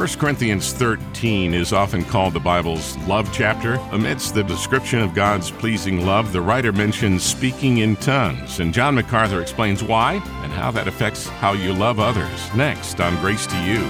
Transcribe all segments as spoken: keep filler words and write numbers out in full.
First Corinthians thirteen is often called the Bible's love chapter. Amidst the description of God's pleasing love, the writer mentions speaking in tongues, and John MacArthur explains why and how that affects how you love others. Next on Grace to You.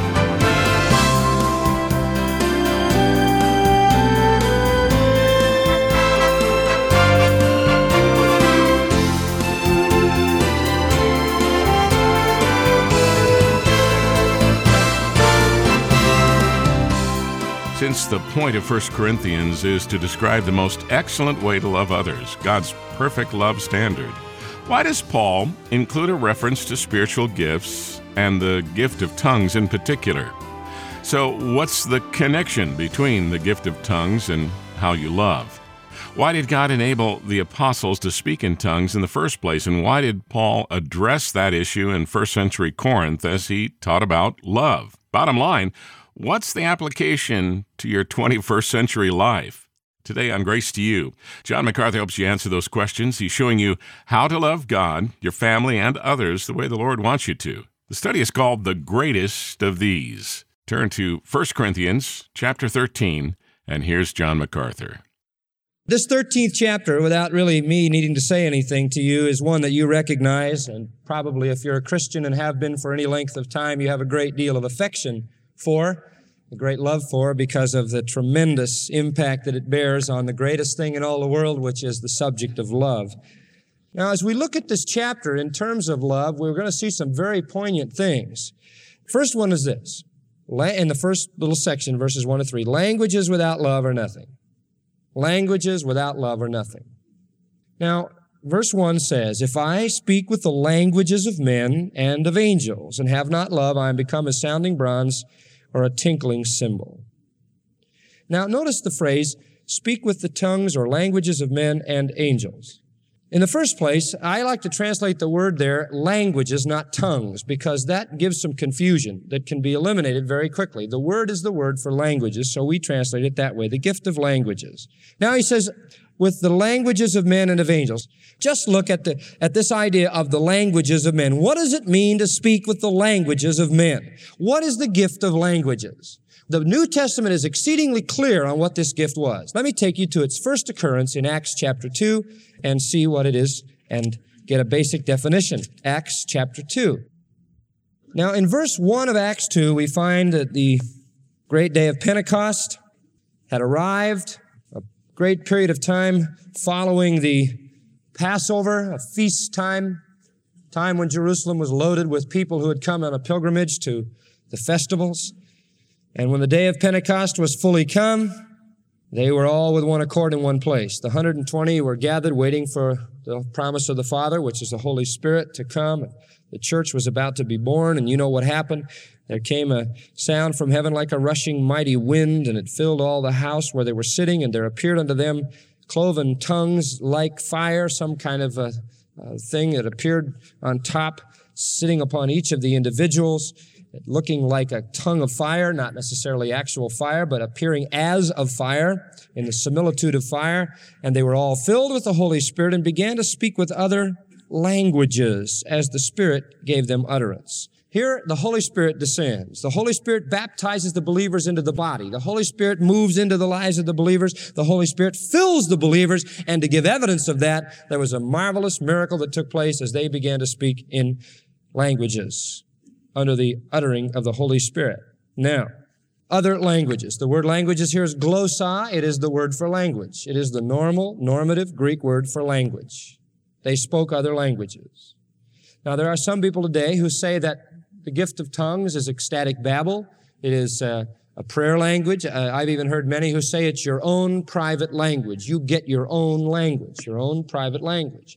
Since the point of First Corinthians is to describe the most excellent way to love others, God's perfect love standard, why does Paul include a reference to spiritual gifts and the gift of tongues in particular? So what's the connection between the gift of tongues and how you love? Why did God enable the apostles to speak in tongues in the first place, and why did Paul address that issue in first century Corinth as he taught about love? Bottom line, what's the application to your twenty-first century life? Today on Grace to You, John MacArthur helps you answer those questions. He's showing you how to love God, your family, and others the way the Lord wants you to. The study is called The Greatest of These. Turn to First Corinthians chapter thirteen, and here's John MacArthur. This thirteenth chapter, without really me needing to say anything to you, is one that you recognize, and probably if you're a Christian and have been for any length of time, you have a great deal of affection for, a great love for, because of the tremendous impact that it bears on the greatest thing in all the world, which is the subject of love. Now, as we look at this chapter in terms of love, we're going to see some very poignant things. First one is this, in the first little section, verses one to three, languages without love are nothing. Languages without love are nothing. Now, verse one says, if I speak with the languages of men and of angels and have not love, I am become a sounding bronze or a tinkling cymbal. Now, notice the phrase, speak with the tongues or languages of men and angels. In the first place, I like to translate the word there, languages, not tongues, because that gives some confusion that can be eliminated very quickly. The word is the word for languages, so we translate it that way, the gift of languages. Now he says, with the languages of men and of angels. Just look at the at this idea of the languages of men. What does it mean to speak with the languages of men? What is the gift of languages? The New Testament is exceedingly clear on what this gift was. Let me take you to its first occurrence in Acts chapter two and see what it is and get a basic definition. Acts chapter two. Now, in verse one of Acts two, we find that the great day of Pentecost had arrived, a great period of time following the Passover, a feast time, time when Jerusalem was loaded with people who had come on a pilgrimage to the festivals. And when the day of Pentecost was fully come, they were all with one accord in one place. The one hundred twenty were gathered waiting for the promise of the Father, which is the Holy Spirit, to come. The church was about to be born, and you know what happened. There came a sound from heaven like a rushing mighty wind, and it filled all the house where they were sitting, and there appeared unto them cloven tongues like fire, some kind of a, a thing that appeared on top, sitting upon each of the individuals, looking like a tongue of fire, not necessarily actual fire, but appearing as of fire, in the similitude of fire. And they were all filled with the Holy Spirit and began to speak with other languages as the Spirit gave them utterance. Here, the Holy Spirit descends. The Holy Spirit baptizes the believers into the body. The Holy Spirit moves into the lives of the believers. The Holy Spirit fills the believers. And to give evidence of that, there was a marvelous miracle that took place as they began to speak in languages under the uttering of the Holy Spirit. Now, other languages. The word languages here is glossa. It is the word for language. It is the normal, normative Greek word for language. They spoke other languages. Now, there are some people today who say that the gift of tongues is ecstatic babble. It is uh, a prayer language. Uh, I've even heard many who say it's your own private language. You get your own language, your own private language.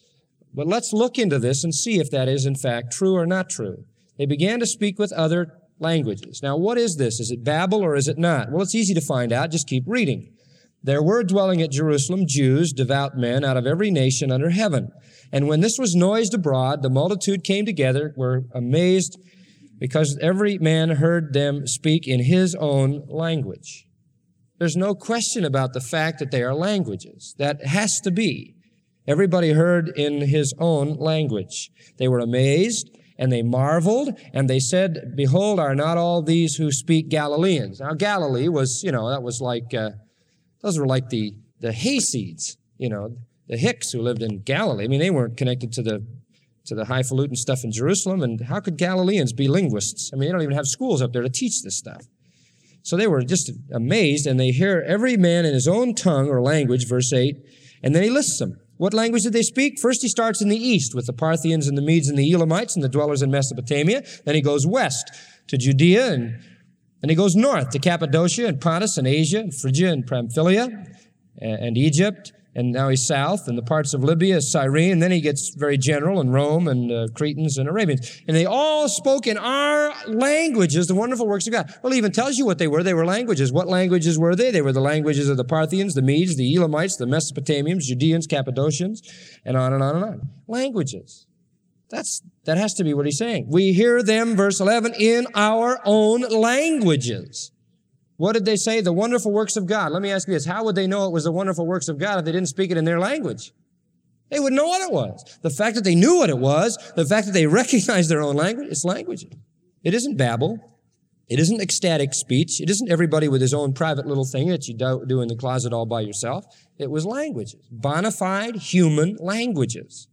But let's look into this and see if that is in fact true or not true. They began to speak with other languages. Now, what is this? Is it babble or is it not? Well, it's easy to find out. Just keep reading. There were dwelling at Jerusalem Jews, devout men, out of every nation under heaven. And when this was noised abroad, the multitude came together, were amazed, because every man heard them speak in his own language. There's no question about the fact that they are languages. That has to be. Everybody heard in his own language. They were amazed, And they marveled, and they said, behold, are not all these who speak Galileans? Now, Galilee was, you know, that was like, uh, those were like the, the hayseeds, you know, the Hicks who lived in Galilee. I mean, they weren't connected to the to the highfalutin stuff in Jerusalem, and how could Galileans be linguists? I mean, they don't even have schools up there to teach this stuff. So they were just amazed, and they hear every man in his own tongue or language, verse eight, and then he lists them. What language did they speak? First he starts in the east with the Parthians and the Medes and the Elamites and the dwellers in Mesopotamia. Then he goes west to Judea, and, and he goes north to Cappadocia and Pontus and Asia and Phrygia and Pamphylia and, and Egypt. And now he's south, and the parts of Libya, Cyrene, and then he gets very general in Rome and uh, Cretans and Arabians. And they all spoke in our languages the wonderful works of God. Well, he even tells you what they were. They were languages. What languages were they? They were the languages of the Parthians, the Medes, the Elamites, the Mesopotamians, Judeans, Cappadocians, and on and on and on. Languages. That's, that has to be what he's saying. We hear them, verse eleven, in our own languages. What did they say? The wonderful works of God. Let me ask you this. How would they know it was the wonderful works of God if they didn't speak it in their language? They would know what it was. The fact that they knew what it was, the fact that they recognized their own language, it's language. It isn't babble. It isn't ecstatic speech. It isn't everybody with his own private little thing that you do in the closet all by yourself. It was languages. Bona fide human languages.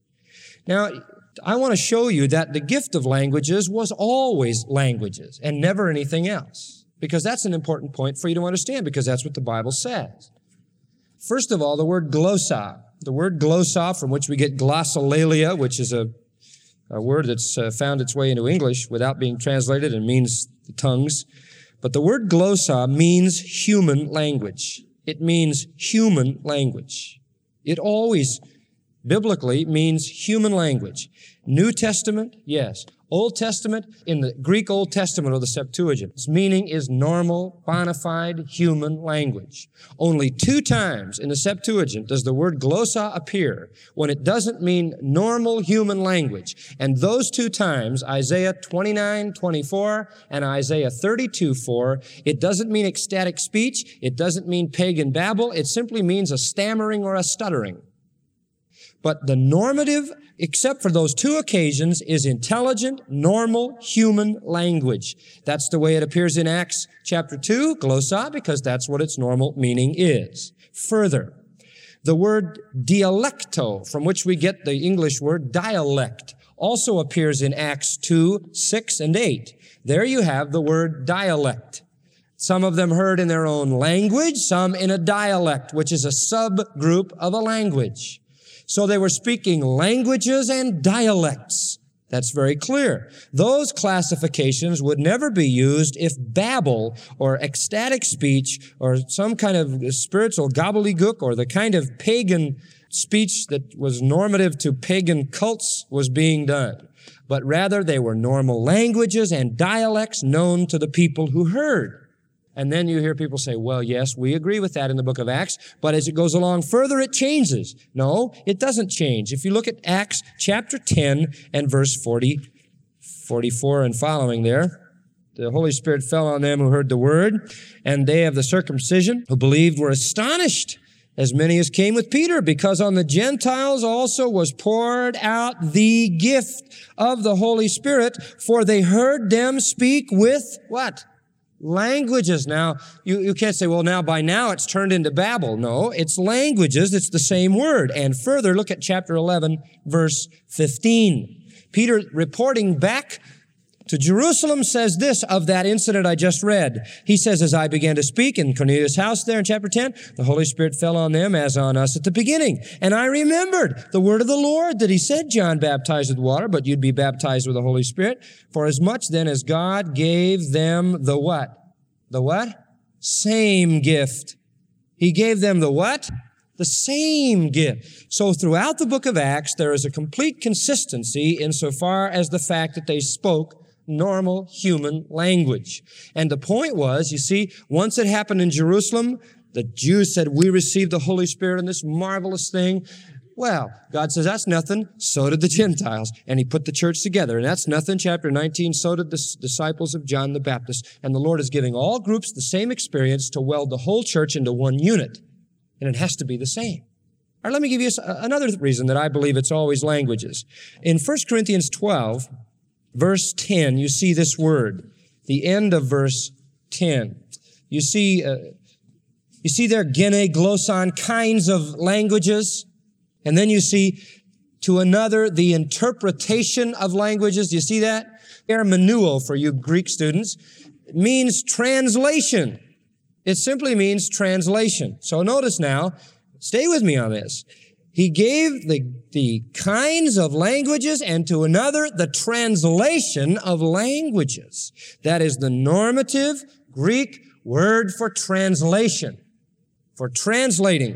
Now, I want to show you that the gift of languages was always languages and never anything else. Because that's an important point for you to understand, because that's what the Bible says. First of all, the word glossa. The word glossa, from which we get glossolalia, which is a, a word that's uh, found its way into English without being translated and means the tongues. But the word glossa means human language. It means human language. It always, biblically, means human language. New Testament, yes. Old Testament, in the Greek Old Testament or the Septuagint, its meaning is normal, bona fide human language. Only two times in the Septuagint does the word glossa appear when it doesn't mean normal human language. And those two times, Isaiah twenty-nine twenty-four and Isaiah thirty-two four, it doesn't mean ecstatic speech. It doesn't mean pagan babble. It simply means a stammering or a stuttering. But the normative, except for those two occasions, is intelligent, normal, human language. That's the way it appears in Acts chapter two, glossa, because that's what its normal meaning is. Further, the word dialecto, from which we get the English word dialect, also appears in Acts two, six, and eight. There you have the word dialect. Some of them heard in their own language, some in a dialect, which is a subgroup of a language. So they were speaking languages and dialects. That's very clear. Those classifications would never be used if babble or ecstatic speech or some kind of spiritual gobbledygook or the kind of pagan speech that was normative to pagan cults was being done. But rather they were normal languages and dialects known to the people who heard. And then you hear people say, well, yes, we agree with that in the book of Acts, but as it goes along further, it changes. No, it doesn't change. If you look at Acts chapter ten and verse forty, forty-four and following there, the Holy Spirit fell on them who heard the word, and they of the circumcision who believed were astonished, as many as came with Peter, because on the Gentiles also was poured out the gift of the Holy Spirit, for they heard them speak with what? Languages. Now, you, you can't say, well, now by now it's turned into babble. No, it's languages. It's the same word. And further, look at chapter eleven, verse fifteen. Peter, reporting back to Jerusalem, says this of that incident I just read. He says, as I began to speak in Cornelius' house there in chapter ten, the Holy Spirit fell on them as on us at the beginning. And I remembered the word of the Lord that he said, John baptized with water, but you'd be baptized with the Holy Spirit. For as much then as God gave them the what? The what? Same gift. He gave them the what? The same gift. So throughout the book of Acts, there is a complete consistency insofar as the fact that they spoke normal human language. And the point was, you see, once it happened in Jerusalem, the Jews said, we received the Holy Spirit in this marvelous thing. Well, God says, that's nothing. So did the Gentiles. And he put the church together. And that's nothing. Chapter nineteen, so did the disciples of John the Baptist. And the Lord is giving all groups the same experience to weld the whole church into one unit. And it has to be the same. All right, let me give you another reason that I believe it's always languages. In First Corinthians twelve, verse ten, you see this word, the end of verse ten. You see, uh, you see there, gene, glosson, kinds of languages. And then you see, to another, the interpretation of languages. You see that? Hermeneuo, for you Greek students, means translation. It simply means translation. So notice now, stay with me on this. He gave the, the kinds of languages, and to another, the translation of languages. That is the normative Greek word for translation, for translating.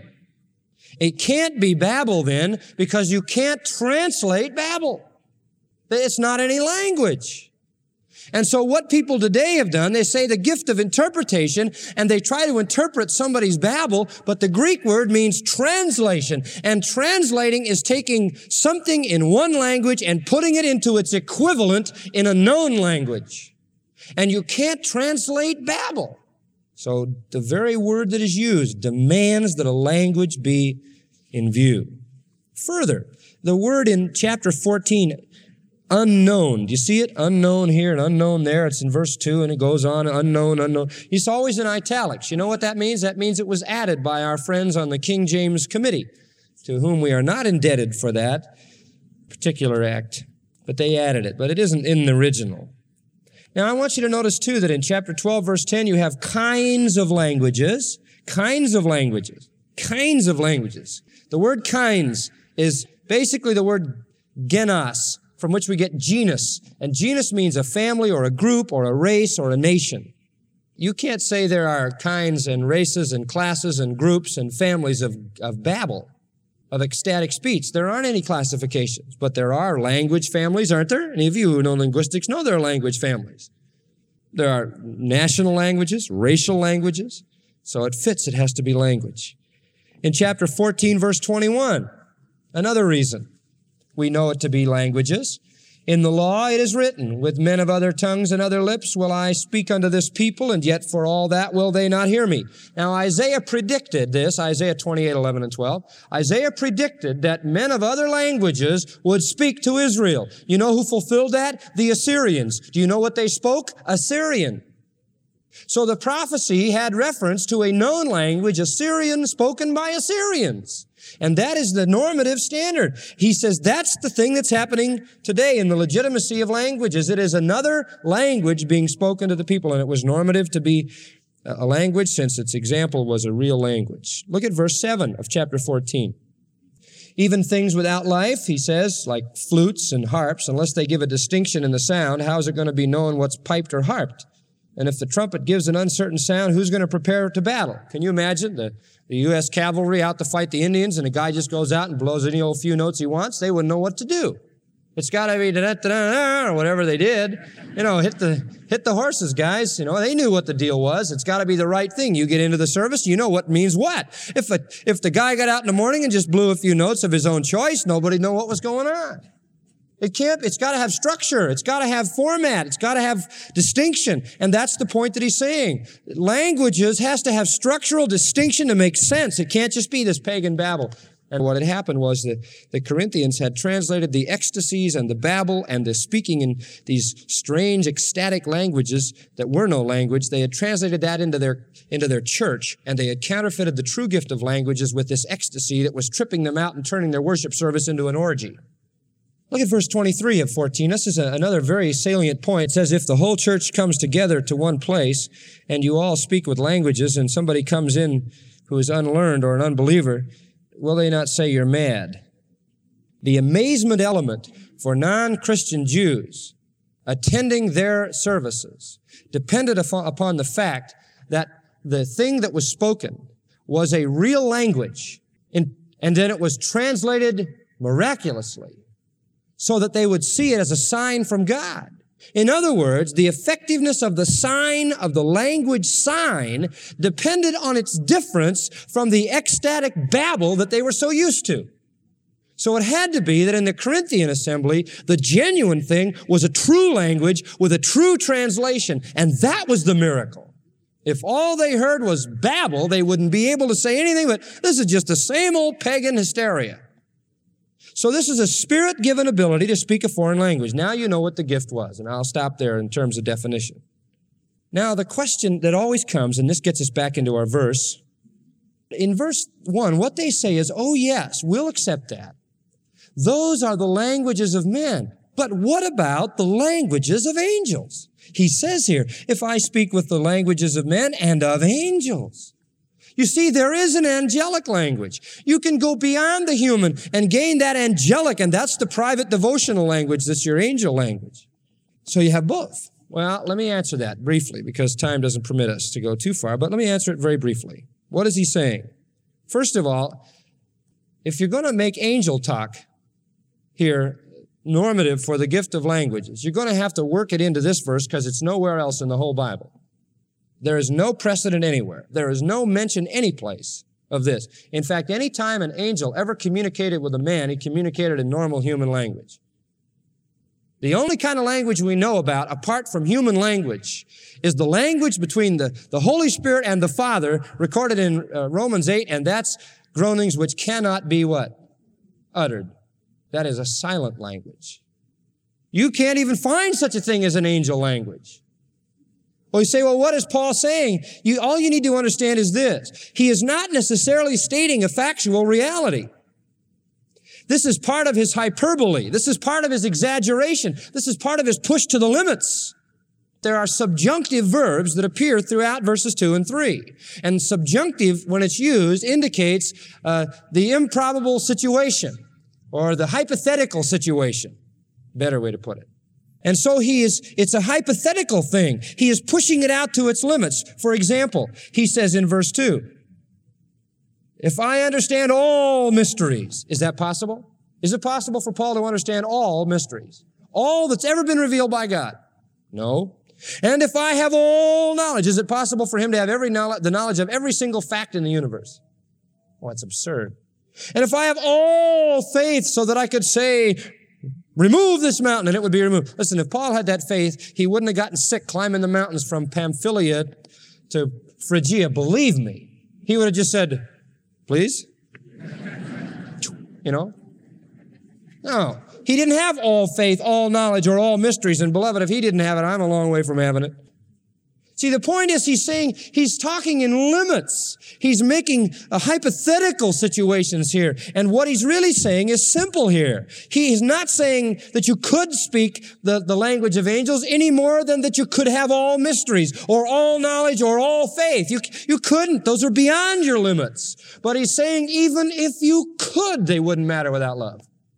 It can't be Babel then, because you can't translate Babel. It's not any language. And so what people today have done, they say the gift of interpretation, and they try to interpret somebody's Babel, but the Greek word means translation. And translating is taking something in one language and putting it into its equivalent in a known language. And you can't translate Babel. So the very word that is used demands that a language be in view. Further, the word in chapter fourteen, unknown. Do you see it? Unknown here and unknown there. It's in verse two, and it goes on, unknown, unknown. It's always in italics. You know what that means? That means it was added by our friends on the King James Committee, to whom we are not indebted for that particular act, but they added it. But it isn't in the original. Now, I want you to notice, too, that in chapter twelve, verse ten, you have kinds of languages, kinds of languages, kinds of languages. The word kinds is basically the word genos, from which we get genus. And genus means a family or a group or a race or a nation. You can't say there are kinds and races and classes and groups and families of, of Babel, of ecstatic speech. There aren't any classifications, but there are language families, aren't there? Any of you who know linguistics know there are language families. There are national languages, racial languages, so it fits, it has to be language. In chapter fourteen, verse twenty-one, another reason we know it to be languages. In the law it is written, with men of other tongues and other lips will I speak unto this people, and yet for all that will they not hear me. Now Isaiah predicted this, Isaiah twenty-eight, eleven and twelve. Isaiah predicted that men of other languages would speak to Israel. You know who fulfilled that? The Assyrians. Do you know what they spoke? Assyrian. So the prophecy had reference to a known language, Assyrian, spoken by Assyrians. And that is the normative standard. He says that's the thing that's happening today in the legitimacy of languages. It is another language being spoken to the people, and it was normative to be a language since its example was a real language. Look at verse seven of chapter fourteen. Even things without life, he says, like flutes and harps, unless they give a distinction in the sound, how is it going to be known what's piped or harped? And if the trumpet gives an uncertain sound, who's going to prepare to battle? Can you imagine the, the U S cavalry out to fight the Indians, and a guy just goes out and blows any old few notes he wants? They wouldn't know what to do. It's got to be da-da-da-da, or whatever they did. You know, hit the hit the horses, guys. You know, they knew what the deal was. It's got to be the right thing. You get into the service, you know what means what. If a, if the guy got out in the morning and just blew a few notes of his own choice, nobody'd know what was going on. It can't, it's got to have structure. It's got to have format. It's got to have distinction. And that's the point that he's saying. Languages has to have structural distinction to make sense. It can't just be this pagan babble. And what had happened was that the Corinthians had translated the ecstasies and the babble and the speaking in these strange ecstatic languages that were no language. They had translated that into their, into their church, and they had counterfeited the true gift of languages with this ecstasy that was tripping them out and turning their worship service into an orgy. Look at verse twenty-three of fourteen. This is a, another very salient point. It says, if the whole church comes together to one place and you all speak with languages and somebody comes in who is unlearned or an unbeliever, will they not say you're mad? The amazement element for non-Christian Jews attending their services depended upon the fact that the thing that was spoken was a real language, and then it was translated miraculously, so that they would see it as a sign from God. In other words, the effectiveness of the sign, of the language sign, depended on its difference from the ecstatic babble that they were so used to. So it had to be that in the Corinthian assembly, the genuine thing was a true language with a true translation, and that was the miracle. If all they heard was babble, they wouldn't be able to say anything but, this is just the same old pagan hysteria. So this is a Spirit-given ability to speak a foreign language. Now you know what the gift was, and I'll stop there in terms of definition. Now the question that always comes, and this gets us back into our verse, in verse one, what they say is, oh yes, we'll accept that. Those are the languages of men. But what about the languages of angels? He says here, if I speak with the languages of men and of angels. You see, there is an angelic language. You can go beyond the human and gain that angelic, and that's the private devotional language. That's your angel language. So you have both. Well, let me answer that briefly because time doesn't permit us to go too far, but let me answer it very briefly. What is he saying? First of all, if you're going to make angel talk here normative for the gift of languages, you're going to have to work it into this verse because it's nowhere else in the whole Bible. There is no precedent anywhere. There is no mention any place of this. In fact, any time an angel ever communicated with a man, he communicated in normal human language. The only kind of language we know about, apart from human language, is the language between the, the Holy Spirit and the Father, recorded in uh, Romans eight, and that's groanings which cannot be what? Uttered. That is a silent language. You can't even find such a thing as an angel language. Well, you say, well, what is Paul saying? You, all you need to understand is this. He is not necessarily stating a factual reality. This is part of his hyperbole. This is part of his exaggeration. This is part of his push to the limits. There are subjunctive verbs that appear throughout verses two and three. And subjunctive, when it's used, indicates uh, the improbable situation or the hypothetical situation. Better way to put it. And so he is, it's a hypothetical thing. He is pushing it out to its limits. For example, he says in verse two, if I understand all mysteries, is that possible? Is it possible for Paul to understand all mysteries? All that's ever been revealed by God? No. And if I have all knowledge, is it possible for him to have every knowledge, the knowledge of every single fact in the universe? Well, that's absurd. And if I have all faith so that I could say, remove this mountain, and it would be removed. Listen, if Paul had that faith, he wouldn't have gotten sick climbing the mountains from Pamphylia to Phrygia. Believe me. He would have just said, please? You know? No. He didn't have all faith, all knowledge, or all mysteries. And beloved, if he didn't have it, I'm a long way from having it. See, the point is he's saying, he's talking in limits. He's making a hypothetical situations here. And what he's really saying is simple here. He is not saying that you could speak the, the language of angels any more than that you could have all mysteries or all knowledge or all faith. You, you couldn't. Those are beyond your limits. But he's saying even if you could, they wouldn't matter without love.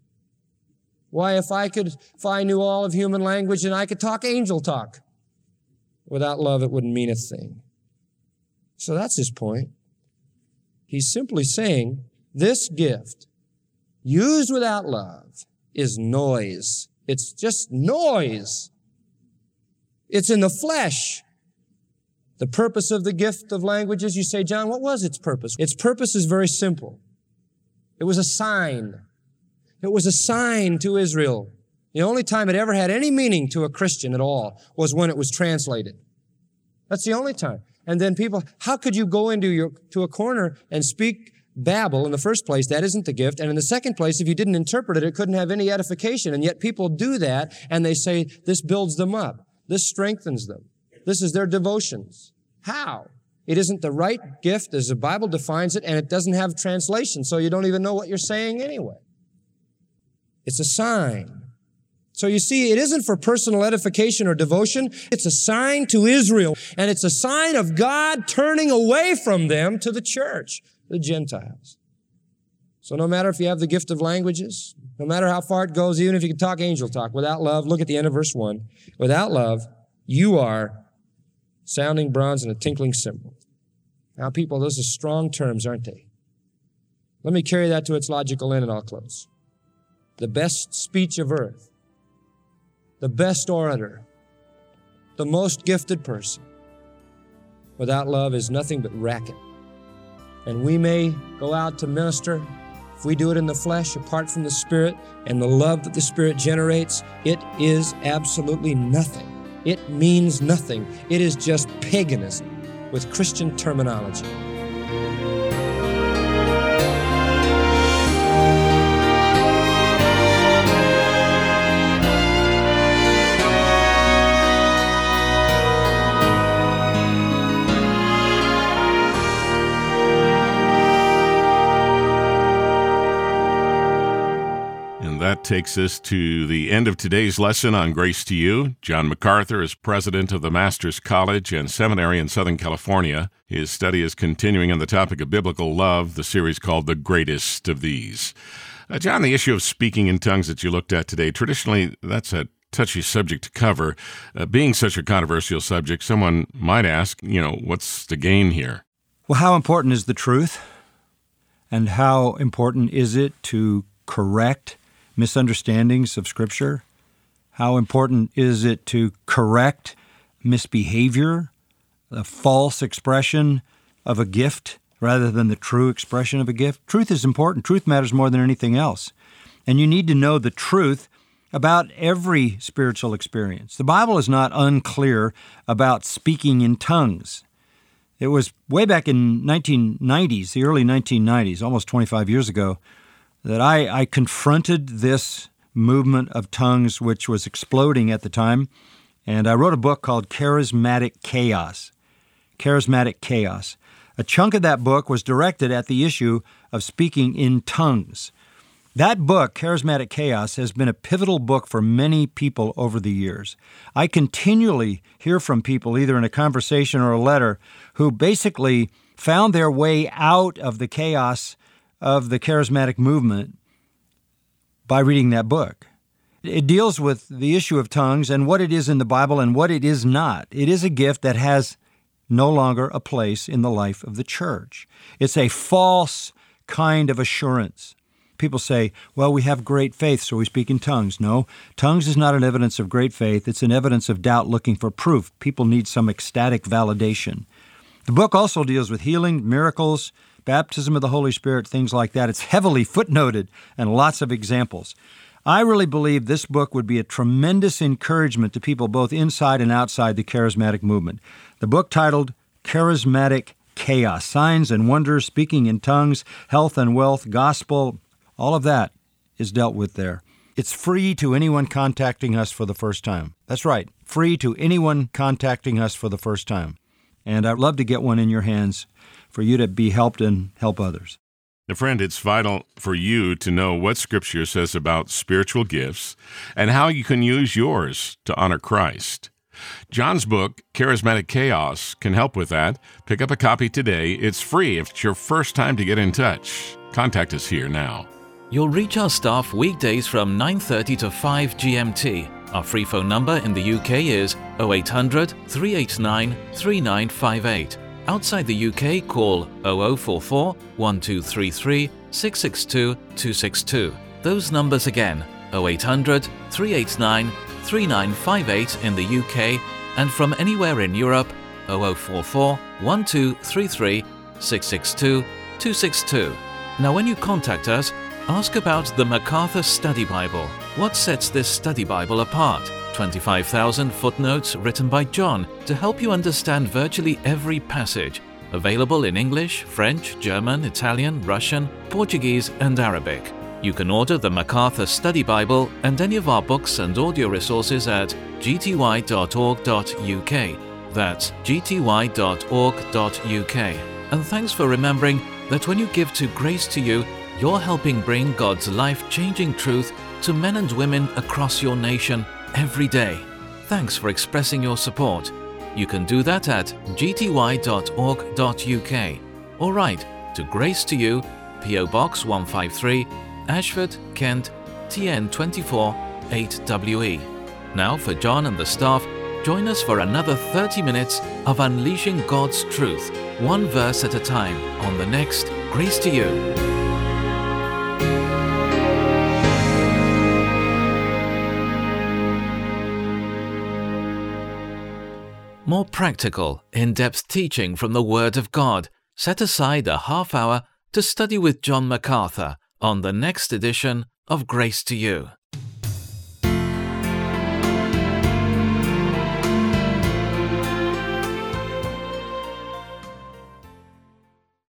Why, if I could, if I knew all of human language and I could talk angel talk, without love, it wouldn't mean a thing. So that's his point. He's simply saying this gift, used without love, is noise. It's just noise. It's in the flesh. The purpose of the gift of languages, you say, John, what was its purpose? Its purpose is very simple. It was a sign. It was a sign to Israel. The only time it ever had any meaning to a Christian at all was when it was translated. That's the only time. And then people, how could you go into your, to a corner and speak babble in the first place? That isn't the gift. And in the second place, if you didn't interpret it, it couldn't have any edification. And yet people do that and they say, this builds them up. This strengthens them. This is their devotions. How? It isn't the right gift as the Bible defines it, and it doesn't have translation, so you don't even know what you're saying anyway. It's a sign. So you see, it isn't for personal edification or devotion. It's a sign to Israel, and it's a sign of God turning away from them to the church, the Gentiles. So no matter if you have the gift of languages, no matter how far it goes, even if you can talk angel talk, without love, look at the end of verse one. Without love, you are sounding bronze and a tinkling cymbal. Now, people, those are strong terms, aren't they? Let me carry that to its logical end, and I'll close. The best speech of earth, the best orator, the most gifted person, without love is nothing but racket. And we may go out to minister. If we do it in the flesh, apart from the Spirit and the love that the Spirit generates, it is absolutely nothing. It means nothing. It is just paganism with Christian terminology. And that takes us to the end of today's lesson on Grace to You. John MacArthur is president of the Masters College and Seminary in Southern California. His study is continuing on the topic of biblical love, the series called The Greatest of These. Uh, John, the issue of speaking in tongues that you looked at today, traditionally that's a touchy subject to cover. Uh, being such a controversial subject, someone might ask, you know, what's the gain here? Well, how important is the truth? And how important is it to correct misunderstandings of Scripture? How important is it to correct misbehavior, a false expression of a gift rather than the true expression of a gift? Truth is important. Truth matters more than anything else. And you need to know the truth about every spiritual experience. The Bible is not unclear about speaking in tongues. It was way back in nineteen nineties, the early nineteen nineties, almost twenty-five years ago, that I, I confronted this movement of tongues which was exploding at the time, and I wrote a book called Charismatic Chaos. Charismatic Chaos. A chunk of that book was directed at the issue of speaking in tongues. That book, Charismatic Chaos, has been a pivotal book for many people over the years. I continually hear from people, either in a conversation or a letter, who basically found their way out of the chaos of the charismatic movement by reading that book. It deals with the issue of tongues and what it is in the Bible and what it is not. It is a gift that has no longer a place in the life of the church. It's a false kind of assurance. People say, well, we have great faith, so we speak in tongues. No, tongues is not an evidence of great faith. It's an evidence of doubt looking for proof. People need some ecstatic validation. The book also deals with healing, miracles, baptism of the Holy Spirit, things like that. It's heavily footnoted and lots of examples. I really believe this book would be a tremendous encouragement to people both inside and outside the charismatic movement. The book titled Charismatic Chaos, Signs and Wonders, Speaking in Tongues, Health and Wealth, Gospel, all of that is dealt with there. It's free to anyone contacting us for the first time. That's right, free to anyone contacting us for the first time. And I'd love to get one in your hands for you to be helped and help others. Now, friend, it's vital for you to know what Scripture says about spiritual gifts and how you can use yours to honor Christ. John's book, Charismatic Chaos, can help with that. Pick up a copy today. It's free if it's your first time to get in touch. Contact us here now. You'll reach our staff weekdays from nine thirty to five G M T. Our free phone number in the U K is oh eight hundred, three eight nine, three nine five eight. Outside the U K, call oh oh four four, one two three three, six six two, two six two. Those numbers again, oh eight hundred, three eight nine, three nine five eight in the U K, and from anywhere in Europe, oh oh four four, one two three three, six six two, two six two. Now when you contact us, ask about the MacArthur Study Bible. What sets this study Bible apart? twenty-five thousand footnotes written by John to help you understand virtually every passage. Available in English, French, German, Italian, Russian, Portuguese, and Arabic. You can order the MacArthur Study Bible and any of our books and audio resources at g t y dot org dot u k. That's g t y dot org dot u k. And thanks for remembering that when you give to Grace to You, you're helping bring God's life-changing truth to men and women across your nation every day. Thanks for expressing your support. You can do that at g t y dot org dot u k or write to Grace to You, P O Box one five three, Ashford, Kent, T N two four eight W E. Now for John and the staff, join us for another thirty minutes of unleashing God's truth, one verse at a time, on the next Grace to You. More practical, in-depth teaching from the Word of God. Set aside a half hour to study with John MacArthur on the next edition of Grace to You.